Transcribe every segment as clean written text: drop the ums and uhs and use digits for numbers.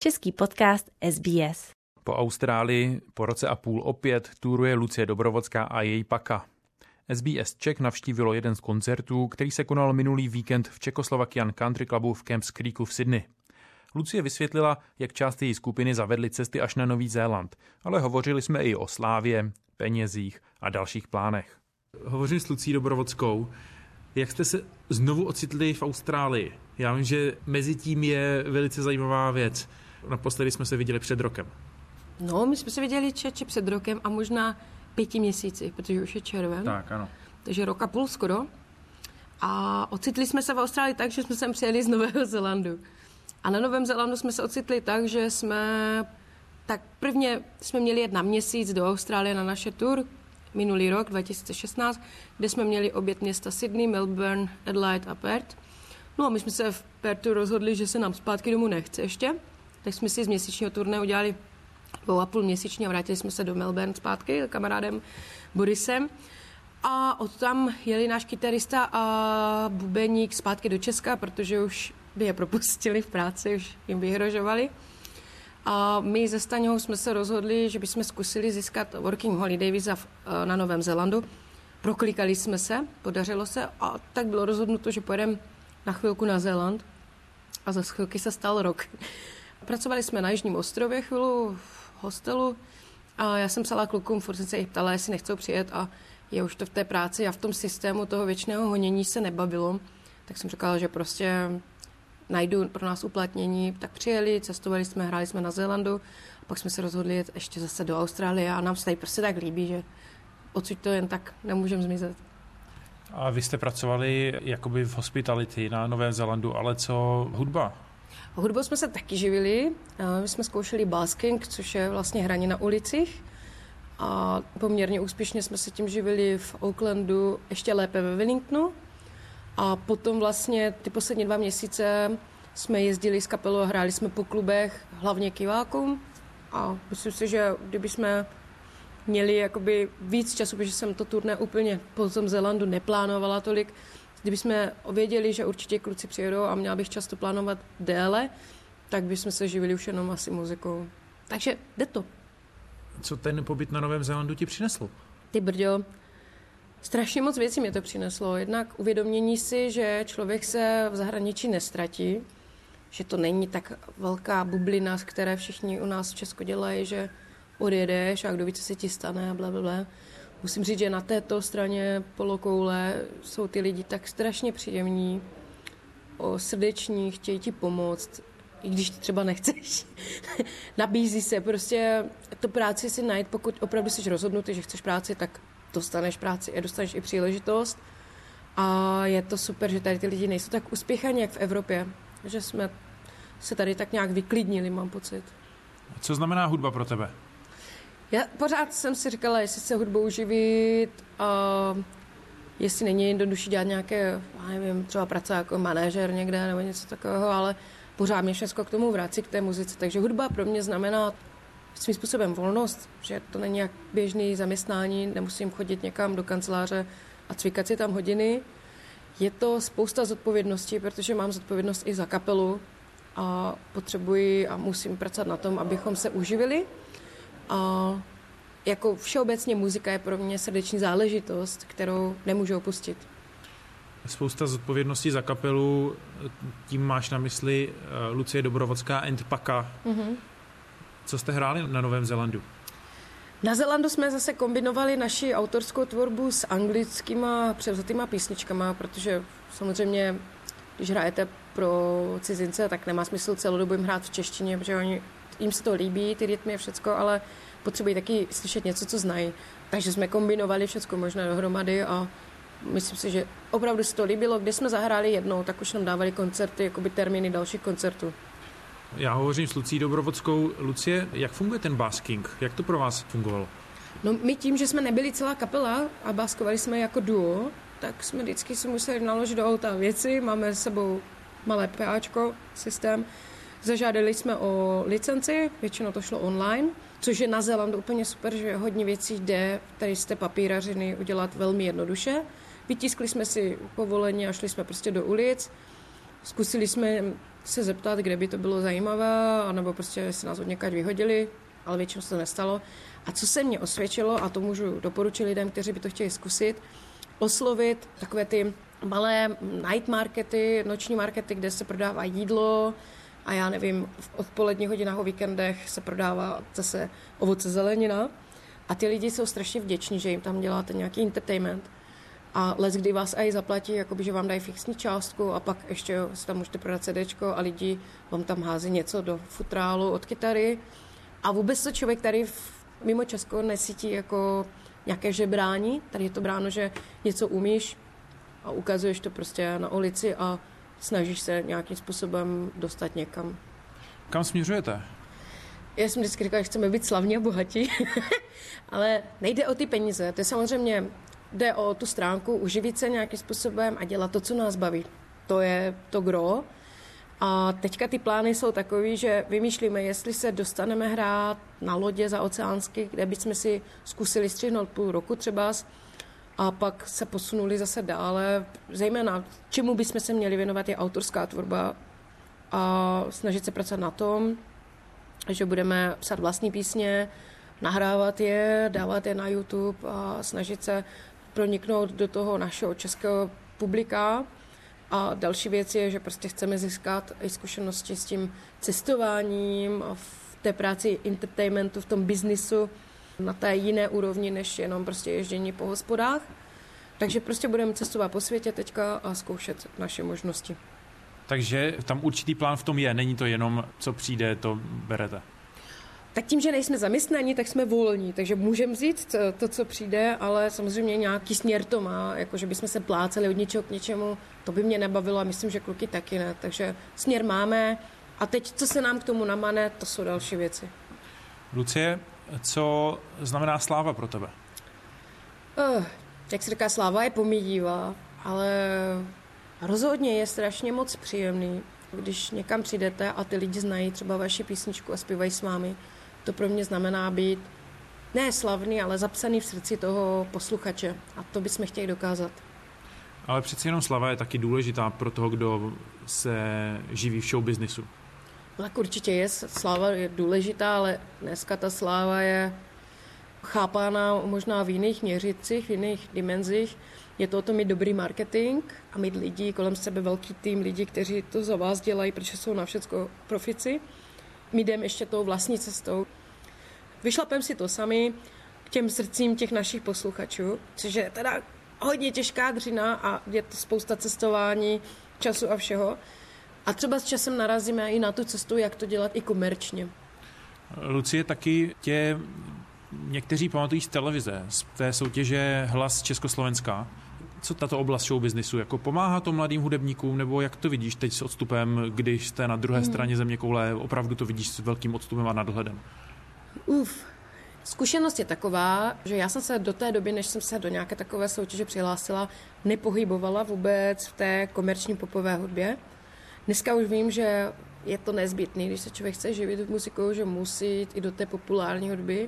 Český podcast SBS. Po Austrálii po roce a půl opět turuje Lucie Dobrovodská a její paka. SBS Czech navštívilo jeden z koncertů, který se konal minulý víkend v Czechoslovakian Country Clubu v Kemps Creeku v Sydney. Lucie vysvětlila, jak část její skupiny zavedly cesty až na Nový Zéland, ale hovořili jsme i o slávě, penězích a dalších plánech. Hovořím s Lucí Dobrovodskou. Jak jste se znovu ocitli v Austrálii? Já vím, že mezi tím je velice zajímavá věc. Naposledy jsme se viděli před rokem. No, my jsme se viděli před rokem a možná 5 měsíci, protože už je červen. Tak, ano. Takže rok a půl skoro. A ocitli jsme se v Austrálii tak, že jsme sem přijeli z Nového Zélandu. A na Novém Zélandu jsme se ocitli tak, že prvně jsme měli jet na měsíc do Austrálie na naše tour, minulý rok, 2016, kde jsme měli obět města Sydney, Melbourne, Adelaide a Perth. No a my jsme se v Perthu rozhodli, že se nám zpátky domů nechce ještě, tak jsme si z měsíčního turné udělali 2,5 měsíčně a vrátili jsme se do Melbourne zpátky s kamarádem Borisem. A odtam jeli náš kytarista a bubeník zpátky do Česka, protože už by je propustili v práci, už jim vyhrožovali. A my se Staňou jsme se rozhodli, že bychom zkusili získat Working Holiday visa na Novém Zélandu. Proklikali jsme se, podařilo se a tak bylo rozhodnuto, že pojedeme na chvilku na Zéland. A za chvilky se stal rok. Pracovali jsme na Jižním ostrově chvíli v hostelu a já jsem psala klukům, furt jsem se jich ptala, jestli nechcou přijet a je už to v té práci a v tom systému toho věčného honění se nebavilo. Tak jsem říkala, že prostě najdu pro nás uplatnění. Tak přijeli, cestovali jsme, hráli jsme na Zélandu a pak jsme se rozhodli jet ještě zase do Austrálie a nám se tady prostě tak líbí, že odsud to jen tak nemůžeme zmizet. A vy jste pracovali jakoby v hospitality na Novém Zélandu, ale co hudba? Hudbou jsme se taky živili. My jsme zkoušeli basking, což je vlastně hraní na ulicích. A poměrně úspěšně jsme se tím živili v Aucklandu, ještě lépe ve Wellingtonu. A potom vlastně ty poslední 2 měsíce jsme jezdili s kapelou a hráli jsme po klubech, hlavně kivákům. A myslím si, že kdybychom měli jakoby víc času, protože jsem to turné úplně po tom Zélandu neplánovala tolik. Kdybychom věděli, že určitě kluci přijedou a měla bych často plánovat déle, tak bychom se živili už jenom asi muzikou. Takže jde to. Co ten pobyt na Novém Zélandu ti přinesl? Ty brďo, strašně moc věcí mě to přineslo. Jednak uvědomění si, že člověk se v zahraničí nestratí, že to není tak velká bublina, z které všichni u nás v Česku dělají, že odjedeš a kdo ví, co se ti stane a blablabla. Musím říct, že na této straně polokoule jsou ty lidi tak strašně příjemní, srdeční, chtějí ti pomoct, i když ty třeba nechceš. Nabízí se, prostě tu práci si najít, pokud opravdu jsi rozhodnutý, že chceš práci, tak dostaneš práci a dostaneš i příležitost. A je to super, že tady ty lidi nejsou tak uspěchaní, jak v Evropě, že jsme se tady tak nějak vyklidnili, mám pocit. Co znamená hudba pro tebe? Já pořád jsem si říkala, jestli se hudbou živit a jestli není jednodušší dělat nějaké, já nevím, třeba práce jako manažer někde nebo něco takového, ale pořád mě všechno k tomu vrací, k té muzice. Takže hudba pro mě znamená svým způsobem volnost, že to není jak běžný zaměstnání, nemusím chodit někam do kanceláře a cvikat si tam hodiny. Je to spousta zodpovědností, protože mám zodpovědnost i za kapelu a potřebuji a musím pracovat na tom, abychom se uživili. A jako všeobecně muzika je pro mě srdeční záležitost, kterou nemůžu opustit. Spousta zodpovědností za kapelu, tím máš na mysli Lucie Dobrovodská and Paka. Mm-hmm. Co jste hráli na Novém Zélandu? Na Zélandu jsme zase kombinovali naši autorskou tvorbu s anglickýma převzatýma písničkama, protože samozřejmě, když hrajete pro cizince, tak nemá smysl celou dobu jim hrát v češtině, protože jim se to líbí, ty rytmy a všecko, ale potřebují taky slyšet něco, co znají. Takže jsme kombinovali všecko možná dohromady a myslím si, že opravdu se to líbilo. Když jsme zahráli jednou, tak už nám dávali koncerty, jakoby termíny dalších koncertů. Já hovořím s Lucí Dobrovodskou. Lucie, jak funguje ten basking? Jak to pro vás fungovalo? No my tím, že jsme nebyli celá kapela a báskovali jsme jako duo, tak jsme vždycky si museli naložit do auta věci. Máme s sebou malé PAčko, systém. Zažádali jsme o licenci, většinou to šlo online, což je na Zélandu úplně super, že hodně věcí jde tady z té papírařiny udělat velmi jednoduše. Vytiskli jsme si povolení a šli jsme prostě do ulic Zkusili jsme se zeptat, kde by to bylo zajímavé, anebo prostě se nás od někať vyhodili, ale většinou se to nestalo. A co se mně osvědčilo, a to můžu doporučit lidem, kteří by to chtěli zkusit, oslovit takové ty malé night markety, noční markety, kde se prodává jídlo a já nevím, v odpoledních hodinách o víkendech se prodává zase ovoce, zelenina a ty lidi jsou strašně vděční, že jim tam děláte nějaký entertainment a kdy vás aj zaplatí, jakoby, že vám dají fixní částku a pak ještě si tam můžete prodat CDčko a lidi vám tam hází něco do futrálu od kytary a vůbec to člověk tady mimo Česko necítí jako nějaké žebrání. Tady je to bráno, že něco umíš a ukazuješ to prostě na ulici a snažíš se nějakým způsobem dostat někam. Kam směřujete? Já jsem vždycky říkala, že chceme být slavní a bohatí, ale nejde o ty peníze. To je samozřejmě, jde o tu stránku, uživit se nějakým způsobem a dělat to, co nás baví. To je to gro. A teďka ty plány jsou takový, že vymýšlíme, jestli se dostaneme hrát na lodě za oceánsky, kde bychom si zkusili střihnout půl roku třeba a pak se posunuli zase dále. Zejména čemu bychom se měli věnovat je autorská tvorba a snažit se pracovat na tom, že budeme psát vlastní písně, nahrávat je, dávat je na YouTube a snažit se proniknout do toho našeho českého publika. A další věc je, že prostě chceme získat i zkušenosti s tím cestováním a v té práci entertainmentu, v tom biznisu na té jiné úrovni, než jenom prostě ježdění po hospodách. Takže prostě budeme cestovat po světě teďka a zkoušet naše možnosti. Takže tam určitý plán v tom je, není to jenom, co přijde, to berete. Tak tím, že nejsme zaměstnaní, tak jsme volní, takže můžeme vzít to, co přijde, ale samozřejmě nějaký směr to má, jakože bychom se pláceli od něčeho k něčemu, to by mě nebavilo a myslím, že kluky taky ne, takže směr máme a teď, co se nám k tomu namane, to jsou další věci. Lucie, co znamená sláva pro tebe? Jak se říká, sláva je pomíjivá, ale rozhodně je strašně moc příjemný, když někam přijdete a ty lidi znají třeba vaši písničku a zpívají s vámi. To pro mě znamená být ne slavný, ale zapsaný v srdci toho posluchače. A to bychom chtěli dokázat. Ale přeci jenom slava je taky důležitá pro toho, kdo se živí v showbiznisu. Tak určitě je, sláva je důležitá, ale dneska ta sláva je chápána možná v jiných měřicích, v jiných dimenzích. Je to o tom mít dobrý marketing a mít lidi kolem sebe, velký tým lidí, kteří to za vás dělají, protože jsou na všecko profici. My jdeme ještě tou vlastní cestou. Vyšlapeme si to sami k těm srdcím těch našich posluchačů, což je teda hodně těžká dřina a je to spousta cestování, času a všeho. A třeba s časem narazíme i na tu cestu, jak to dělat i komerčně. Lucie, taky tě někteří pamatují z televize, z té soutěže Hlas Československa. Co tato oblast showbiznisu? Jako pomáhá to mladým hudebníkům, nebo jak to vidíš teď s odstupem, když jste na druhé straně zeměkoule, opravdu to vidíš s velkým odstupem a nadhledem? Zkušenost je taková, že já jsem se do té doby, než jsem se do nějaké takové soutěže přihlásila, nepohybovala vůbec v té komerční popové hudbě. Dneska už vím, že je to nezbytné, když se člověk chce živit muzikou, že musí jít i do té populární hudby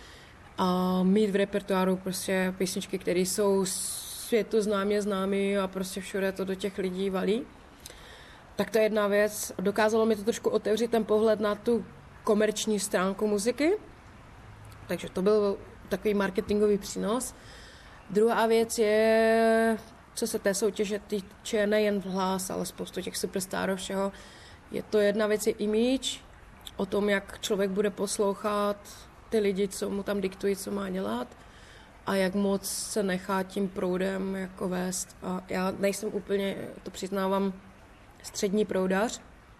a mít v repertoáru prostě písničky, které jsou světoznámě známý a prostě všude to do těch lidí valí. Tak to je jedna věc. Dokázalo mi to trošku otevřít ten pohled na tu komerční stránku muziky. Takže to byl takový marketingový přínos. Druhá věc je, co se té soutěže týče, nejen v Hlas, ale spoustu těch superstarů všeho. Je to jedna věc je image, o tom, jak člověk bude poslouchat ty lidi, co mu tam diktují, co má dělat a jak moc se nechá tím proudem jako vést. A já nejsem úplně, to přiznávám, střední proudař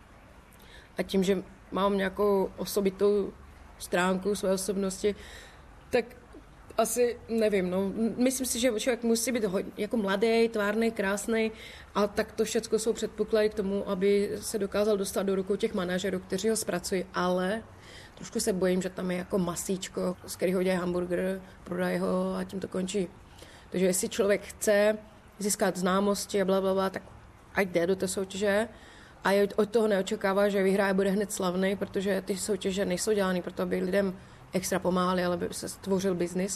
a tím, že mám nějakou osobitou stránku své osobnosti, tak asi nevím, no. Myslím si, že člověk musí být jako mladý, tvárný, krásný a tak to všechno jsou předpoklady k tomu, aby se dokázal dostat do rukou těch manažerů, kteří ho zpracují, ale trošku se bojím, že tam je jako masíčko, z kterého dělají hamburger, prodají ho a tím to končí. Takže jestli člověk chce získat známosti a blablabla, tak ať jde do té soutěže a od toho neočekává, že vyhraje bude hned slavný, protože ty soutěže nejsou dělány proto, aby lidem extra pomáhali, ale aby se stvořil biznis.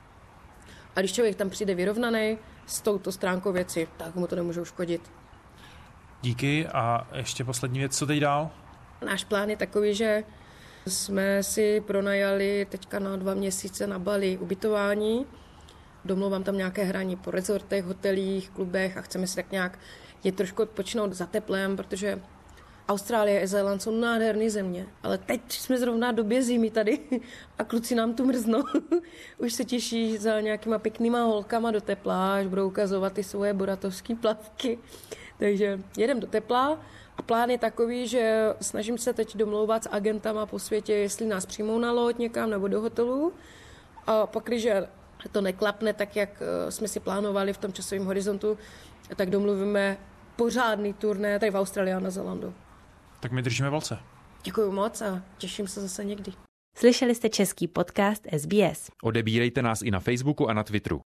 A když člověk tam přijde vyrovnaný s touto stránkou věci, tak mu to nemůže uškodit. Díky a ještě poslední věc, co teď dál? Náš plán je takový, že jsme si pronajali teďka na 2 měsíce na Bali ubytování. Domlouvám tam nějaké hraní po rezortech, hotelích, klubech a chceme si tak nějak trošku odpočinout za teplem, protože Austrálie a Zéland jsou nádherné země, ale teď jsme zrovna v době zimy tady a kluci nám tu mrznou. Už se těší za nějakýma pěknýma holkama do tepla, až budou ukazovat ty svoje boratovské plavky. Takže jedem do tepla a plán je takový, že snažím se teď domlouvat s agentama po světě, jestli nás přijmou na loď někam nebo do hotelu. A pak, když to neklapne tak, jak jsme si plánovali v tom časovém horizontu, tak domluvíme pořádný turné tady v Austrálii a na Zélandu. Tak my držíme palce. Děkuji moc a těším se zase někdy. Slyšeli jste český podcast SBS. Odebírejte nás i na Facebooku a na Twitteru.